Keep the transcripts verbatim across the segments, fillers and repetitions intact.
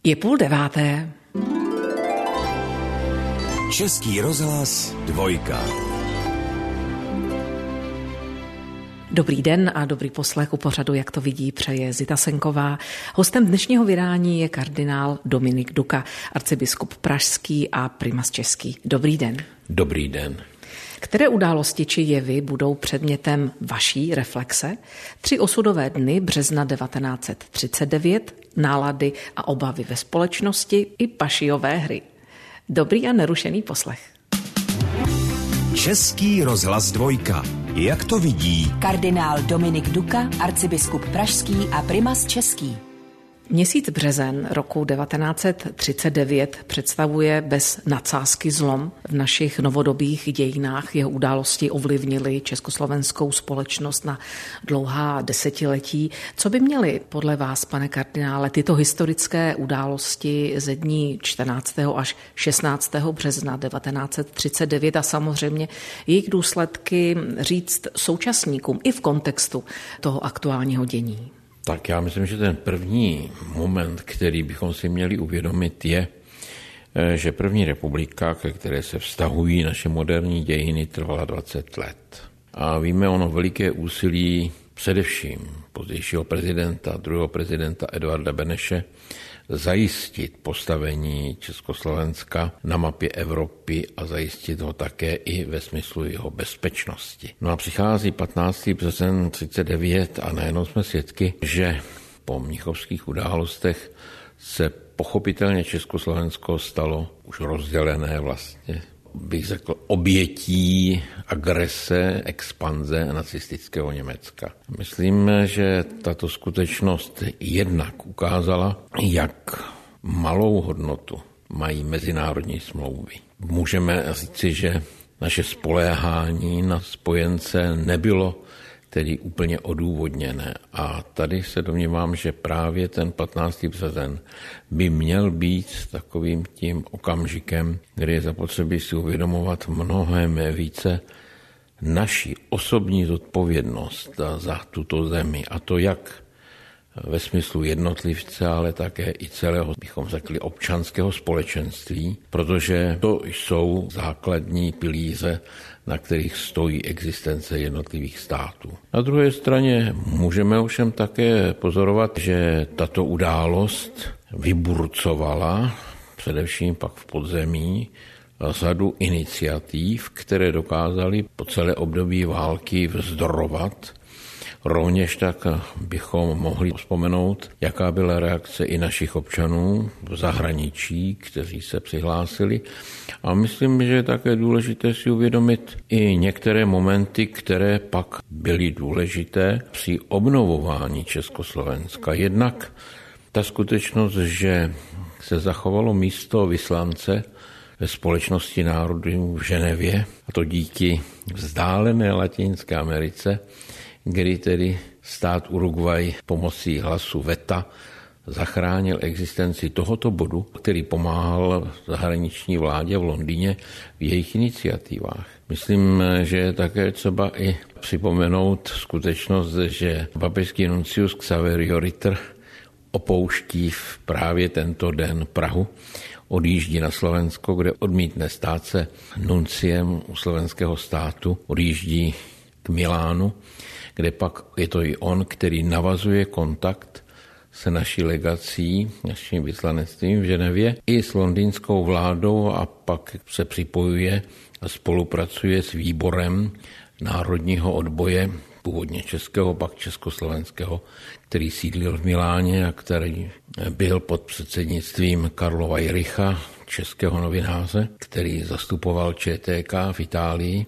Je půl deváté. Český rozhlas dvojka. Dobrý den a dobrý poslech u pořadu, jak to vidí, přeje Zita Senková. Hostem dnešního vydání je kardinál Dominik Duka, arcibiskup pražský a primas český. Dobrý den. Dobrý den. Které události či jevy budou předmětem vaší reflexe? Tři osudové dny března devatenáct set třicet devět, nálady a obavy ve společnosti i pašiové hry. Dobrý a nerušený poslech. Český rozhlas dvojka. Jak to vidí kardinál Dominik Duka, arcibiskup pražský a primas český. Měsíc březen roku devatenáct set třicet devět představuje bez nadsázky zlom v našich novodobých dějinách. Jeho události ovlivnily československou společnost na dlouhá desetiletí. Co by měly podle vás, pane kardinále, tyto historické události ze dní čtrnáctého až šestnáctého března devatenáct set třicet devět a samozřejmě jejich důsledky říct současníkům i v kontextu toho aktuálního dění? Tak já myslím, že ten první moment, který bychom si měli uvědomit, je, že první republika, ke které se vztahují naše moderní dějiny, trvala dvacet let. A víme ono veliké úsilí především pozdějšího prezidenta, druhého prezidenta Edvarda Beneše, zajistit postavení Československa na mapě Evropy a zajistit ho také i ve smyslu jeho bezpečnosti. No a přichází patnáctého března třicet devět a najednou jsme svědky, že po mnichovských událostech se pochopitelně Československo stalo už rozdělené vlastně, bych řekl, obětí agrese, expanze nacistického Německa. Myslím, že tato skutečnost jednak ukázala, jak malou hodnotu mají mezinárodní smlouvy. Můžeme říci, že naše spoléhání na spojence nebylo tedy úplně odůvodněné. A tady se domnívám, že právě ten patnáctého března by měl být takovým tím okamžikem, kdy je zapotřebí si uvědomovat mnohem více naši osobní zodpovědnost za tuto zemi. A to jak ve smyslu jednotlivce, ale také i celého, bychom řekli, občanského společenství, protože to jsou základní pilíře, na kterých stojí existence jednotlivých států. Na druhé straně můžeme ovšem také pozorovat, že tato událost vyburcovala, především pak v podzemí, řadu iniciativ, které dokázaly po celé období války vzdorovat. Rovněž tak bychom mohli vzpomenout, jaká byla reakce i našich občanů v zahraničí, kteří se přihlásili. A myslím, že je také důležité si uvědomit i některé momenty, které pak byly důležité při obnovování Československa. Jednak ta skutečnost, že se zachovalo místo vyslance ve Společnosti národů v Ženevě, a to díky vzdálené Latinské Americe, kdy tedy stát Uruguay pomocí hlasu veta zachránil existenci tohoto bodu, který pomáhal zahraniční vládě v Londýně v jejich iniciativách. Myslím, že je také třeba i připomenout skutečnost, že papežský nuncius Xaverio Ritter opouští v právě tento den Prahu, odjíždí na Slovensko, kde odmítne stát se nunciem u slovenského státu, odjíždí k Milánu, kde pak je to i on, který navazuje kontakt se naší legací, naším vyslanectvím v Ženevě i s londýnskou vládou a pak se připojuje a spolupracuje s výborem národního odboje, původně českého, pak československého, který sídlil v Miláně a který byl pod předsednictvím Karla Weyricha, českého novináře, který zastupoval Č T K v Itálii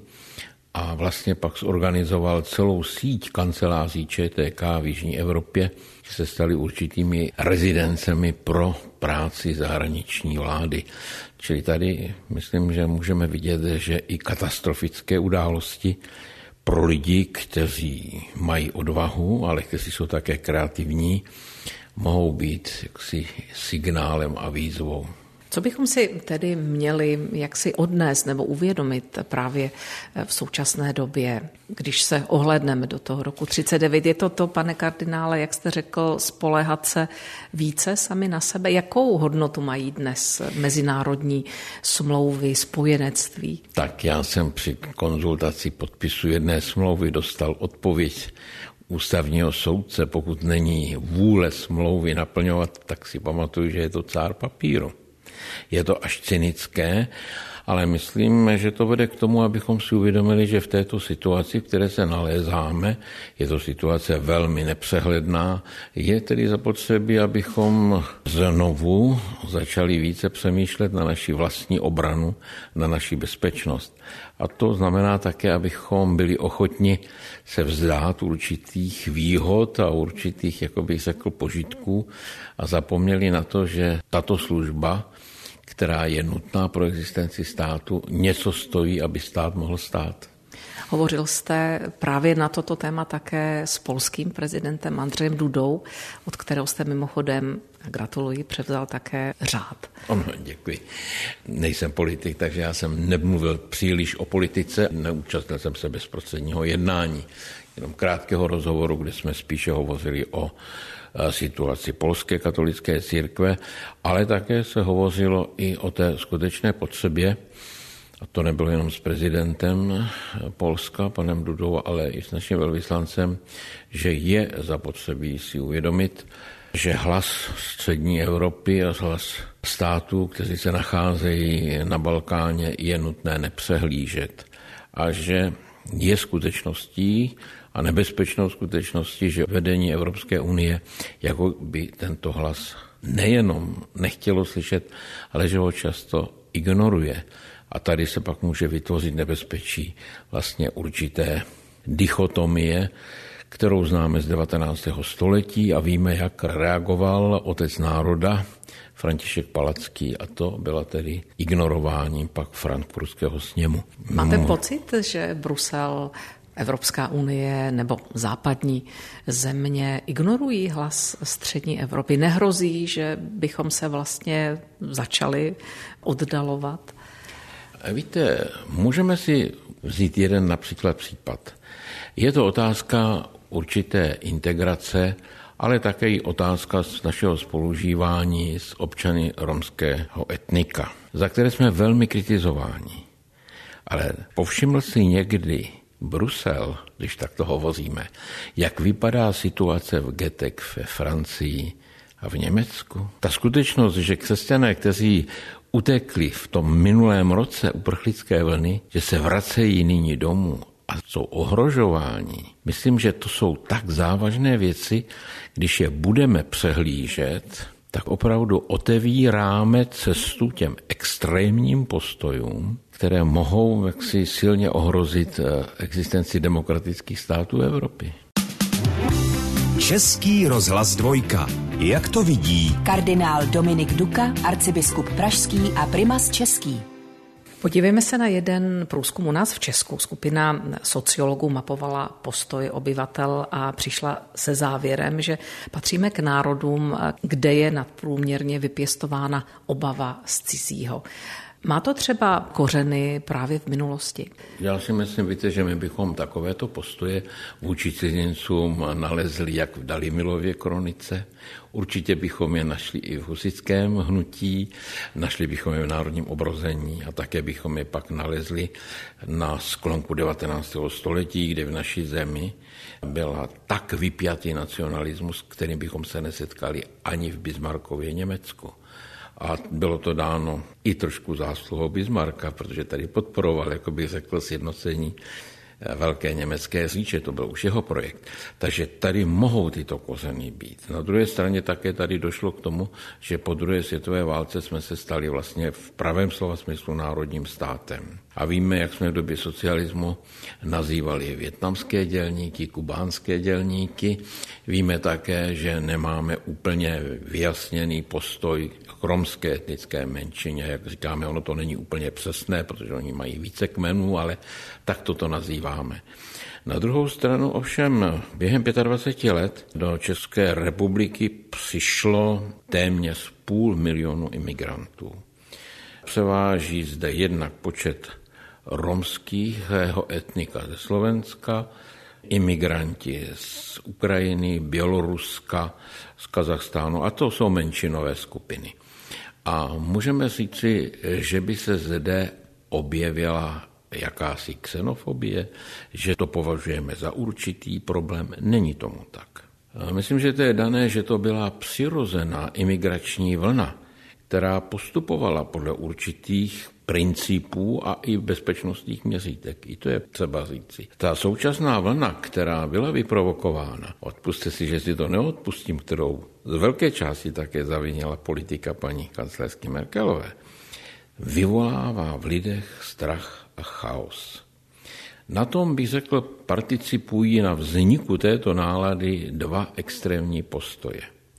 a vlastně pak zorganizoval celou síť kanceláří Č T K v jižní Evropě, že se staly určitými rezidencemi pro práci zahraniční vlády. Čili tady myslím, že můžeme vidět, že i katastrofické události pro lidi, kteří mají odvahu, ale kteří jsou také kreativní, mohou být jaksi signálem a výzvou. Co bychom si tedy měli jaksi odnést nebo uvědomit právě v současné době, když se ohlédneme do toho roku třicet devět? Je to to, pane kardinále, jak jste řekl, spoléhat se více sami na sebe? Jakou hodnotu mají dnes mezinárodní smlouvy, spojenectví? Tak já jsem při konzultaci podpisu jedné smlouvy dostal odpověď ústavního soudce, pokud není vůle smlouvy naplňovat, tak si pamatuju, že je to cár papíru. Je to až cynické, ale myslím, že to vede k tomu, abychom si uvědomili, že v této situaci, v které se nalézáme, je to situace velmi nepřehledná, je tedy zapotřebí, abychom znovu začali více přemýšlet na naši vlastní obranu, na naši bezpečnost. A to znamená také, abychom byli ochotni se vzdát určitých výhod a určitých, jako bych řekl, požitků a zapomněli na to, že tato služba, která je nutná pro existenci státu, něco stojí, aby stát mohl stát. Hovořil jste právě na toto téma také s polským prezidentem Andřejem Dudou, od kterého jste mimochodem, gratuluji, převzal také řád. Ano, děkuji. Nejsem politik, takže já jsem nemluvil příliš o politice, neúčastnil jsem se bezprostředního jednání, jenom krátkého rozhovoru, kde jsme spíše hovořili o situaci polské katolické církve, ale také se hovořilo i o té skutečné potřebě, a to nebylo jenom s prezidentem Polska, panem Dudou, ale i s naším velvyslancem, že je zapotřebí si uvědomit, že hlas střední Evropy a hlas států, kteří se nacházejí na Balkáně, je nutné nepřehlížet a že je skutečností a nebezpečnou skutečností, že vedení Evropské unie jako by tento hlas nejenom nechtělo slyšet, ale že ho často ignoruje. A tady se pak může vytvořit nebezpečí vlastně určité dichotomie, kterou známe z devatenáctého století a víme, jak reagoval otec národa František Palacký, a to byla tedy ignorování pak Frankfurtského sněmu. Máte no. pocit, že Brusel, Evropská unie nebo západní země ignorují hlas střední Evropy? Nehrozí, že bychom se vlastně začali oddalovat? Víte, můžeme si vzít jeden například případ. Je to otázka určité integrace, ale také i otázka z našeho spolužívání s občany romského etnika, za které jsme velmi kritizováni. Ale povšiml si někdy Brusel, když takto hovoříme, jak vypadá situace v ghetech ve Francii a v Německu? Ta skutečnost, že křesťané, kteří utekli v tom minulém roce uprchlické vlny, že se vracejí nyní domů a jsou ohrožováni. Myslím, že to jsou tak závažné věci, když je budeme přehlížet, tak opravdu otevíráme cestu těm extrémním postojům, které mohou jaksi silně ohrozit existenci demokratických států Evropy. Český rozhlas dvojka. Jak to vidí kardinál Dominik Duka, arcibiskup pražský a primas český? Podívejme se na jeden průzkum u nás v Česku. Skupina sociologů mapovala postoj obyvatel a přišla se závěrem, že patříme k národům, kde je nadprůměrně vypěstována obava z cizího. Má to třeba kořeny právě v minulosti? Já si myslím, víte, že my bychom takovéto postoje vůči cizincům nalezli jak v Dalimilově kronice. Určitě bychom je našli i v husitském hnutí, našli bychom je v národním obrození a také bychom je pak nalezli na sklonku devatenáctého století, kde v naší zemi byla tak vypjatý nacionalismus, kterým bychom se nesetkali ani v Bismarckově Německu. A bylo to dáno i trošku zásluhou Bismarcka, protože tady podporoval, jako bych řekl, sjednocení velké německé říše, to byl už jeho projekt. Takže tady mohou tyto kořeny být. Na druhé straně také tady došlo k tomu, že po druhé světové válce jsme se stali vlastně v pravém slova smyslu národním státem. A víme, jak jsme v době socialismu nazývali vietnamské dělníky, kubánské dělníky. Víme také, že nemáme úplně vyjasněný postoj k romské etnické menšině. Jak říkáme, ono to není úplně přesné, protože oni mají více kmenů, ale tak toto nazýváme. Na druhou stranu ovšem během dvacet pět let do České republiky přišlo téměř půl milionu imigrantů. Převáží zde jednak počet romského etnika ze Slovenska, imigranti z Ukrajiny, Běloruska, z Kazachstánu, a to jsou menšinové skupiny. A můžeme říci, že by se zde objevila jakási xenofobie, že to považujeme za určitý problém. Není tomu tak. Myslím, že to je dané, že to byla přirozená imigrační vlna, která postupovala podle určitých principů a i bezpečnostních měřítek. I to je třeba říci. Ta současná vlna, která byla vyprovokována, odpusťte si, že si to neodpustím, kterou z velké části také zavinila politika paní kancléřky Merkelové, vyvolává v lidech strach a chaos. Na tom, bych řekl, participují na vzniku této nálady dva extrémní postoje.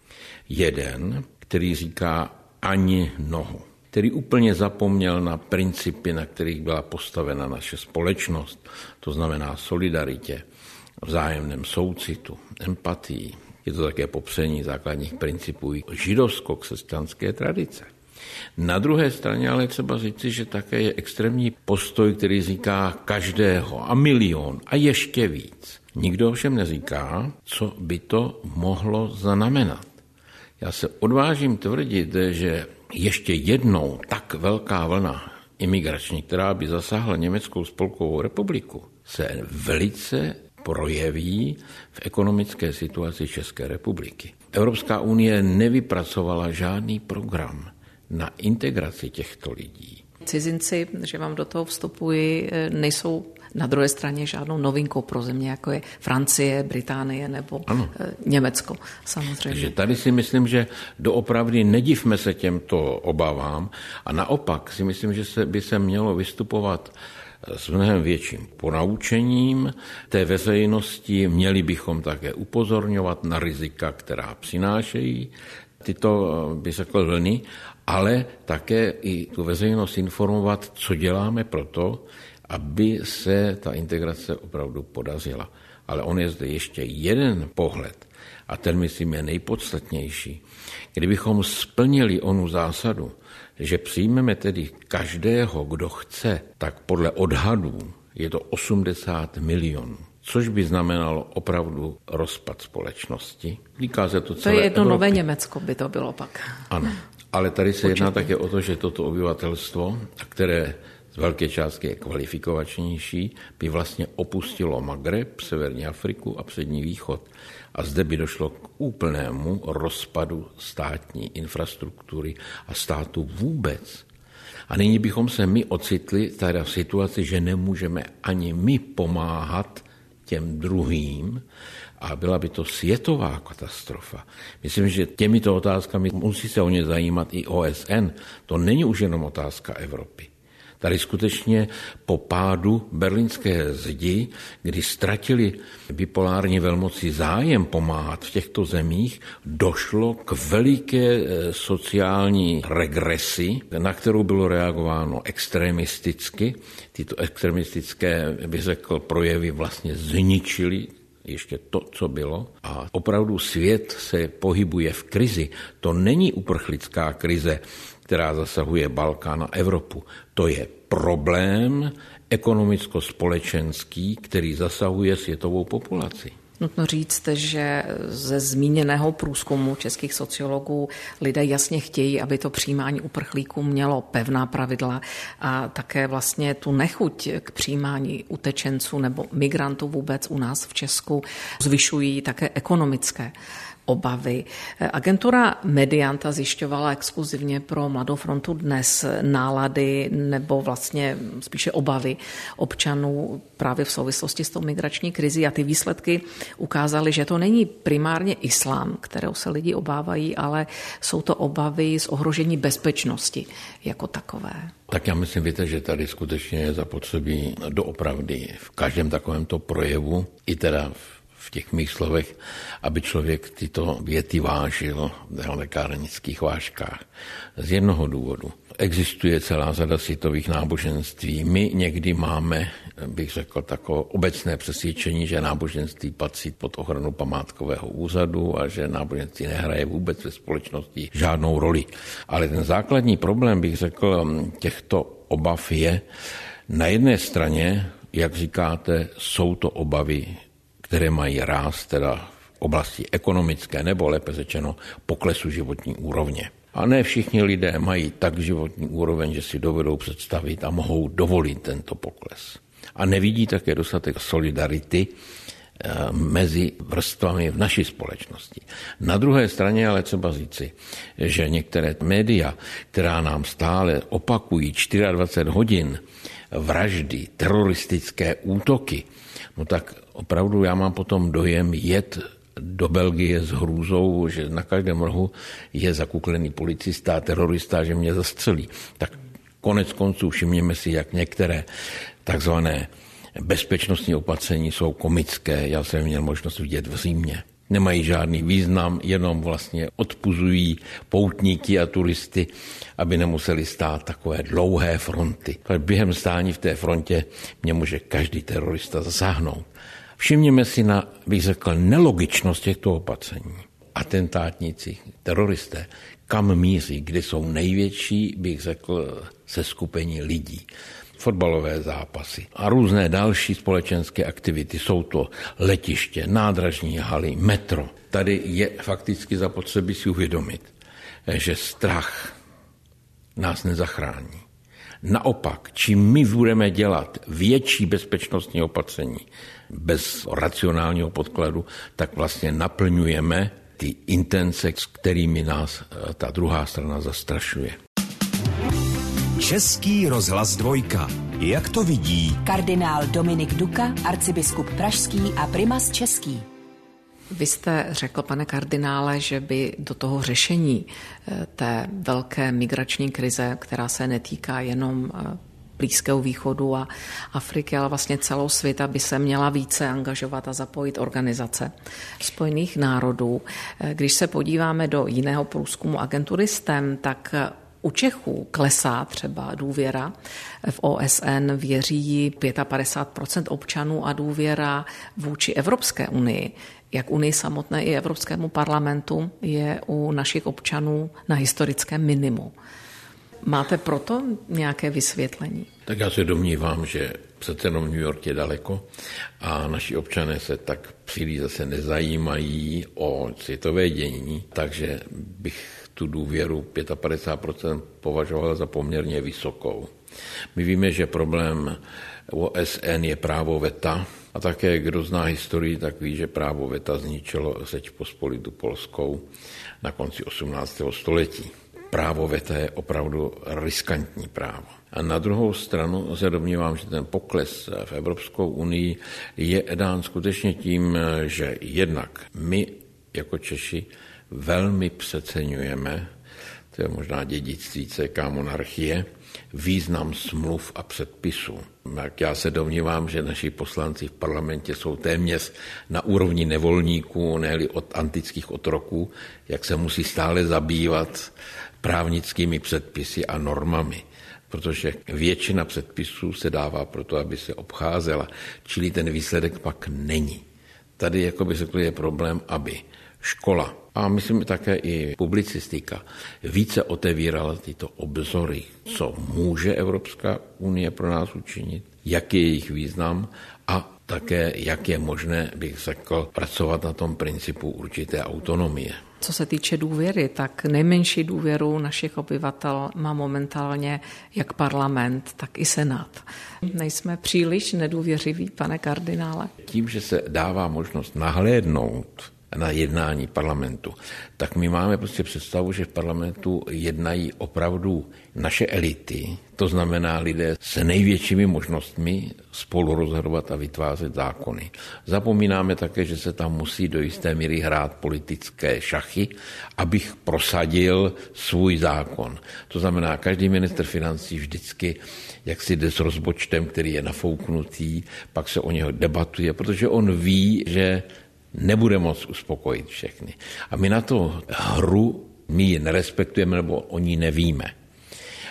Jeden, který říká ani nohu, který úplně zapomněl na principy, na kterých byla postavena naše společnost, to znamená solidaritě, vzájemném soucitu, empatii. Je to také popření základních principů židovsko-křesťanské tradice. Na druhé straně ale třeba říci, že také je extrémní postoj, který říká každého a milion a ještě víc. Nikdo ovšem neříká, co by to mohlo znamenat. Já se odvážím tvrdit, že ještě jednou tak velká vlna imigrační, která by zasáhla Německou spolkovou republiku, se velice projeví v ekonomické situaci České republiky. Evropská unie nevypracovala žádný program na integraci těchto lidí. Cizinci, že vám do toho vstupují, nejsou na druhé straně žádnou novinkou pro země, jako je Francie, Británie nebo ano. Německo samozřejmě. Takže tady si myslím, že doopravdy nedivme se těmto obavám a naopak si myslím, že se, by se mělo vystupovat s mnohem větším ponaučením té veřejnosti. Měli bychom také upozorňovat na rizika, která přinášejí tyto, by řekl, vlny, ale také i tu veřejnost informovat, co děláme proto, aby se ta integrace opravdu podařila. Ale on je zde ještě jeden pohled a ten, myslím, je nejpodstatnější. Kdybychom splnili onu zásadu, že přijmeme tedy každého, kdo chce, tak podle odhadů je to osmdesát milionů, což by znamenalo opravdu rozpad společnosti. Týká se to celé To je jedno Evropy. nové Německo by to bylo pak. Ano, ale tady se jedná také o to, že toto obyvatelstvo, které z velké částky je kvalifikovačnější, by vlastně opustilo Magreb, Severní Afriku a Přední východ. A zde by došlo k úplnému rozpadu státní infrastruktury a státu vůbec. A nyní bychom se my ocitli teda v situaci, že nemůžeme ani my pomáhat těm druhým a byla by to světová katastrofa. Myslím, že těmito otázkami musí se o ně zajímat i O S N. To není už jenom otázka Evropy. Tady skutečně po pádu berlínské zdi, kdy ztratili bipolární velmoci zájem pomáhat v těchto zemích, došlo k veliké sociální regresi, na kterou bylo reagováno extremisticky. Tyto extremistické, bych řekl, projevy vlastně zničily ještě to, co bylo. A opravdu svět se pohybuje v krizi. To není uprchlická krize, která zasahuje Balkán a Evropu. To je problém ekonomicko-společenský, který zasahuje světovou populaci. Nutno říct, že ze zmíněného průzkumu českých sociologů lidé jasně chtějí, aby to přijímání uprchlíků mělo pevná pravidla a také vlastně tu nechuť k přijímání utečenců nebo migrantů vůbec u nás v Česku zvyšují také ekonomické obavy. Agentura Medianta zjišťovala exkluzivně pro Mladou frontu Dnes nálady nebo vlastně spíše obavy občanů právě v souvislosti s tou migrační krizí a ty výsledky ukázaly, že to není primárně islám, kterého se lidi obávají, ale jsou to obavy z ohrožení bezpečnosti jako takové. Tak já myslím, víte, že tady skutečně je zapotřebí doopravdy v každém takovémto projevu, i teda v v těch mých slovech, aby člověk tyto věty vážil v lékárnických vážkách. Z jednoho důvodu. Existuje celá řada světových náboženství. My někdy máme, bych řekl, takové obecné přesvědčení, že náboženství patří pod ochranu památkového úřadu a že náboženství nehraje vůbec ve společnosti žádnou roli. Ale ten základní problém, bych řekl, těchto obav je na jedné straně, jak říkáte, jsou to obavy, které mají ráz teda v oblasti ekonomické nebo lépe řečeno poklesu životní úrovně. A ne všichni lidé mají tak životní úroveň, že si dovedou představit a mohou dovolit tento pokles. A nevidí také dostatek solidarity mezi vrstvami v naší společnosti. Na druhé straně ale třeba říci, že některé média, která nám stále opakují dvacet čtyři hodin vraždy, teroristické útoky, no tak opravdu já mám potom dojem jet do Belgie s hrůzou, že na každém rohu je zakuklený policista a terorista, že mě zastřelí. Tak konec konců všimněme si, jak některé takzvané bezpečnostní opatření jsou komické. Já jsem měl možnost vidět v Římě. Nemají žádný význam, jenom vlastně odpuzují poutníky a turisty, aby nemuseli stát takové dlouhé fronty. Během stání v té frontě mě může každý terorista zasáhnout. Všimněme si na, bych řekl, nelogičnost těchto opatření. Atentátníci, teroristé, kam míří, kde jsou největší, bych řekl, seskupení lidí. Fotbalové zápasy a různé další společenské aktivity. Jsou to letiště, nádražní haly, metro. Tady je fakticky zapotřebí si uvědomit, že strach nás nezachrání. Naopak, čím my budeme dělat větší bezpečnostní opatření bez racionálního podkladu, tak vlastně naplňujeme ty intence, s kterými nás ta druhá strana zastrašuje. Český rozhlas dvojka. Jak to vidí kardinál Dominik Duka, arcibiskup pražský a primas český? Vy jste řekl, pane kardinále, že by do toho řešení té velké migrační krize, která se netýká jenom Blízkého východu a Afriky, ale vlastně celou světa, by se měla více angažovat a zapojit organizace Spojených národů. Když se podíváme do jiného průzkumu agentury S T E M, tak u Čechů klesá třeba důvěra v O S N, věří jí padesát pět procent občanů a důvěra vůči Evropské unii, jak unii samotné i Evropskému parlamentu, je u našich občanů na historickém minimu. Máte proto nějaké vysvětlení? Tak já se domnívám, že přece jenom New York je daleko a naši občané se tak příliš zase nezajímají o světové dění, takže bych tu důvěru padesát pět procent považoval za poměrně vysokou. My víme, že problém O S N je právo veta a také, kdo zná historii, tak ví, že právo veta zničilo Řeč Pospolitu polskou na konci osmnáctého století. Právo veta je opravdu riskantní právo. A na druhou stranu se domnívám, že ten pokles v Evropskou unii je dán skutečně tím, že jednak my jako Češi velmi přeceňujeme, to je možná dědictví C K monarchie, význam smluv a předpisů. Jak já se domnívám, že naši poslanci v parlamentě jsou téměř na úrovni nevolníků, ne-li od antických otroků, jak se musí stále zabývat právnickými předpisy a normami, protože většina předpisů se dává proto, aby se obcházela, čili ten výsledek pak není. Tady, jako by řekl, je problém, aby škola a myslím také i publicistika více otevírala tyto obzory, co může Evropská unie pro nás učinit, jaký je jejich význam a také, jak je možné, bych řekl, pracovat na tom principu určité autonomie. Co se týče důvěry, tak nejmenší důvěru našich obyvatel má momentálně jak parlament, tak i senát. Nejsme příliš nedůvěřiví, pane kardinále? Tím, že se dává možnost nahlédnout na jednání parlamentu, tak my máme prostě představu, že v parlamentu jednají opravdu naše elity, to znamená lidé s největšími možnostmi spolu rozhodovat a vytvářet zákony. Zapomínáme také, že se tam musí do jisté míry hrát politické šachy, abych prosadil svůj zákon. To znamená, každý ministr financí vždycky jak si jde s rozpočtem, který je nafouknutý, pak se o něho debatuje, protože on ví, že nebude moc uspokojit všechny. A my na tu hru, my ji nerespektujeme, nebo o ní nevíme.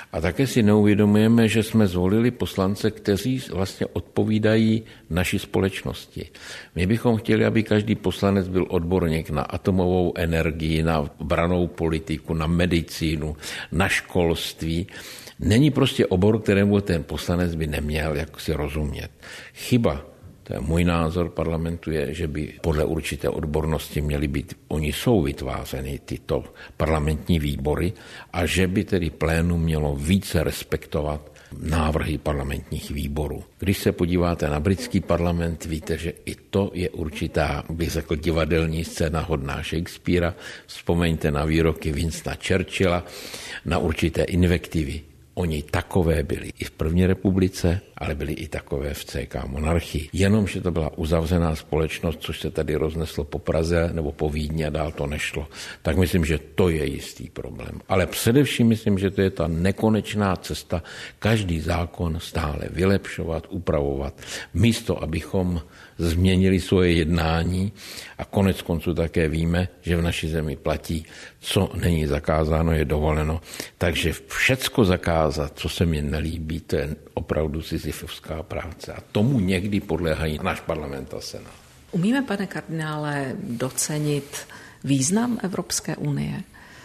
A také si neuvědomujeme, že jsme zvolili poslance, kteří vlastně odpovídají naší společnosti. My bychom chtěli, aby každý poslanec byl odborník na atomovou energii, na brannou politiku, na medicínu, na školství. Není prostě obor, kterému ten poslanec by neměl jak si rozumět. Chyba, to je můj názor parlamentu, je, že by podle určité odbornosti měly být, oni jsou vytvářeny tyto parlamentní výbory a že by tedy plénum mělo více respektovat návrhy parlamentních výborů. Když se podíváte na britský parlament, víte, že i to je určitá, bych řekl, divadelní scéna hodná Shakespearea. Vzpomeňte na výroky Winstona Churchilla, na určité invektivy. Oni takové byli i v první republice, ale byli i takové v C K monarchii. Jenomže to byla uzavřená společnost, což se tady rozneslo po Praze nebo po Vídni a dál to nešlo. Tak myslím, že to je jistý problém. Ale především myslím, že to je ta nekonečná cesta každý zákon stále vylepšovat, upravovat, místo abychom změnili svoje jednání a konec konců také víme, že v naší zemi platí, co není zakázáno, je dovoleno. Takže všecko zakázat, co se mi nelíbí, to je opravdu sisyfovská práce. A tomu někdy podléhají náš parlament a senát. Umíme, pane kardinále, docenit význam Evropské unie?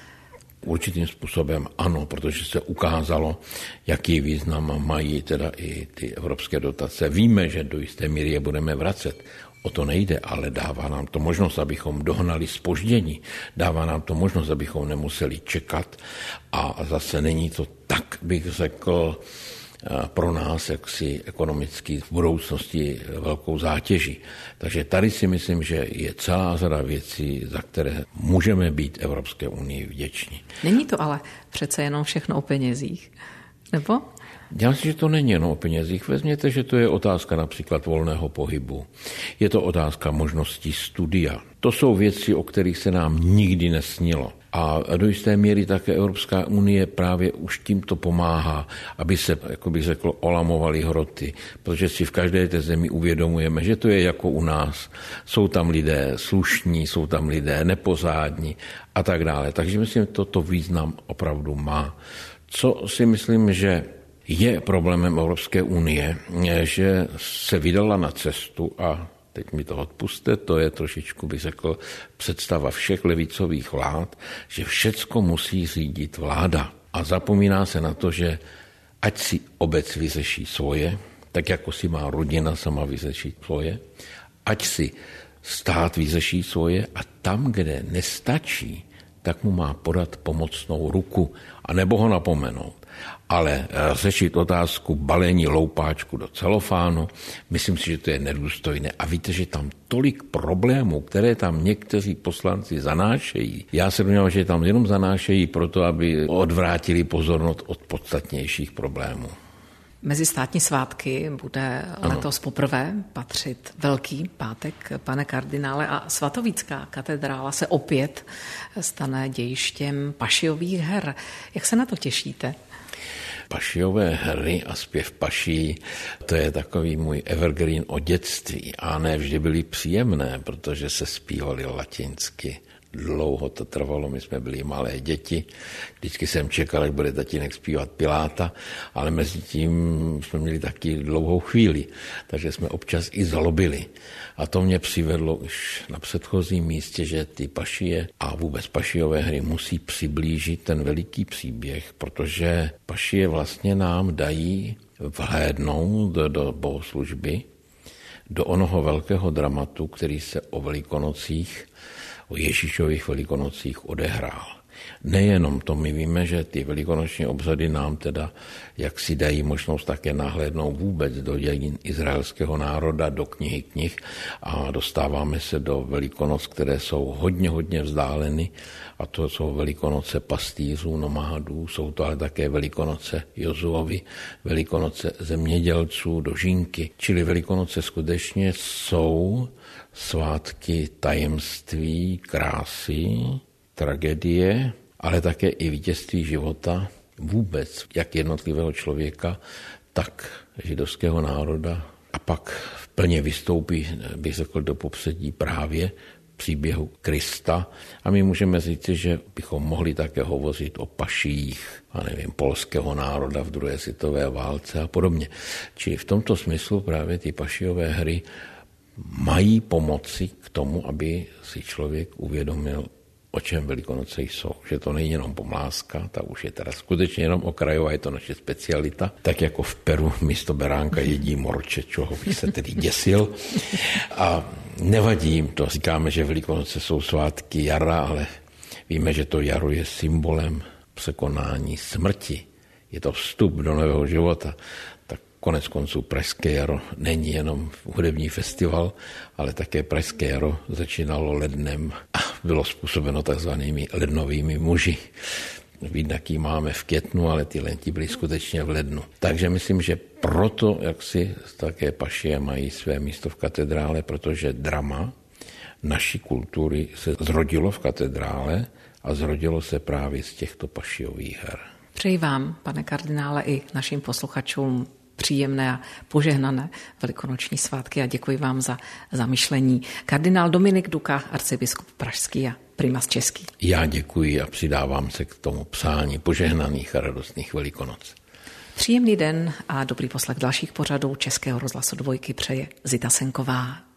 Určitým způsobem ano, protože se ukázalo, jaký význam mají teda i ty evropské dotace. Víme, že do jisté míry je budeme vracet. O to nejde, ale dává nám to možnost, abychom dohnali zpoždění. Dává nám to možnost, abychom nemuseli čekat. A zase není to tak, bych řekl, pro nás jaksi ekonomicky v budoucnosti velkou zátěží. Takže tady si myslím, že je celá řada věcí, za které můžeme být Evropské unii vděční. Není to ale přece jenom všechno o penězích, nebo? Já si, že to není jen o penězích. Vezměte, že to je otázka například volného pohybu. Je to otázka možností studia. To jsou věci, o kterých se nám nikdy nesnilo. A do jisté míry také Evropská unie právě už tímto pomáhá, aby se, jako bych řekl, olamovaly hroty, protože si v každé té zemi uvědomujeme, že to je jako u nás. Jsou tam lidé slušní, jsou tam lidé nepozádní a tak dále. Takže myslím, že toto význam opravdu má. Co si myslím, že je problémem Evropské unie, že se vydala na cestu a teď mi to odpuste, to je trošičku, bych řekl, představa všech levicových vlád, že všecko musí řídit vláda. A zapomíná se na to, že ať si obec vyřeší svoje, tak jako si má rodina sama vyřešit svoje, ať si stát vyřeší svoje a tam, kde nestačí, tak mu má podat pomocnou ruku a nebo ho napomenout. Ale řešit otázku balení loupáčku do celofánu, myslím si, že to je nedůstojné. A víte, že tam tolik problémů, které tam někteří poslanci zanášejí. Já se domnívám, že tam jenom zanášejí proto, aby odvrátili pozornost od podstatnějších problémů. Mezi státní svátky bude ano. letos poprvé patřit Velký pátek, pane kardinále, a Svatovícká katedrála se opět stane dějištěm pašiových her. Jak se na to těšíte? Pašiové hry a zpěv paší, to je takový můj evergreen o dětství. A ne vždy byly příjemné, protože se zpívali latinsky. Dlouho to trvalo, my jsme byli malé děti. Vždycky jsem čekal, až bude tatínek zpívat Piláta, ale mezi tím jsme měli taky dlouhou chvíli, takže jsme občas i zlobili. A to mě přivedlo už na předchozím místě, že ty pašie a vůbec pašiové hry musí přiblížit ten veliký příběh, protože pašie vlastně nám dají vhlédnout do, do bohoslužby, do onoho velkého dramatu, který se o Velikonocích o Ježíšových velikonocích odehrál. Nejenom to, my víme, že ty velikonoční obřady nám teda jak si dají možnost také nahlédnout vůbec do dějin izraelského národa, do knihy knih a dostáváme se do Velikonoc, které jsou hodně, hodně vzdáleny a to jsou Velikonoce pastýřů, nomádů, jsou to ale také Velikonoce Jozuovi, Velikonoce zemědělců, dožínky, čili Velikonoce skutečně jsou svátky tajemství, krásy, tragédie, ale také i vítězství života vůbec, jak jednotlivého člověka, tak židovského národa. A pak plně vystoupí, bych řekl, do popředí právě příběhu Krista a my můžeme říci, že bychom mohli také hovořit o paších, a nevím, polského národa v druhé světové válce a podobně. Čili v tomto smyslu právě ty pašiové hry mají pomoci k tomu, aby si člověk uvědomil, o čem Velikonoce jsou. Že to není jenom pomlázka, ta už je teda skutečně jenom okrajová, je to naše specialita. Tak jako v Peru místo beránka jedí morče, čeho bych se tedy děsil. A nevadí jim to. Říkáme, že Velikonoce jsou svátky jara, ale víme, že to jaro je symbolem překonání smrti. Je to vstup do nového života. Tak konec konců Pražské jaro není jenom hudební festival, ale také Pražské jaro začínalo lednem a bylo způsobeno takzvanými lednovými muži. Jednak ji máme v květnu, ale ty lenti byly skutečně v lednu. Takže myslím, že proto, jak si také pašie mají své místo v katedrále, protože drama naší kultury se zrodilo v katedrále a zrodilo se právě z těchto pašiových her. Přeji vám, pane kardinále, i našim posluchačům příjemné a požehnané velikonoční svátky a děkuji vám za zamyšlení. Kardinál Dominik Duka, arcibiskup pražský a primas český. Já děkuji a přidávám se k tomu přání požehnaných a radostných Velikonoc. Příjemný den a dobrý poslech dalších pořadů Českého rozhlasu Dvojky přeje Zita Senková.